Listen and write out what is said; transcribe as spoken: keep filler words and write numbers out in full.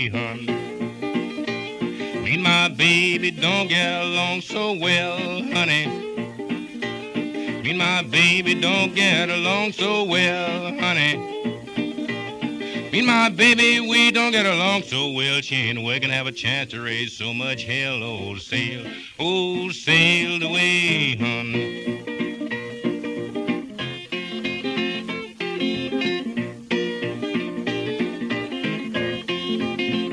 hun. Me and my baby don't get along so well, honey. Me and my baby don't get along so well, honey. Me and my baby, we don't get along so well. She ain't working, have a chance to raise so much hell. Oh, sail, oh, sail away, hun.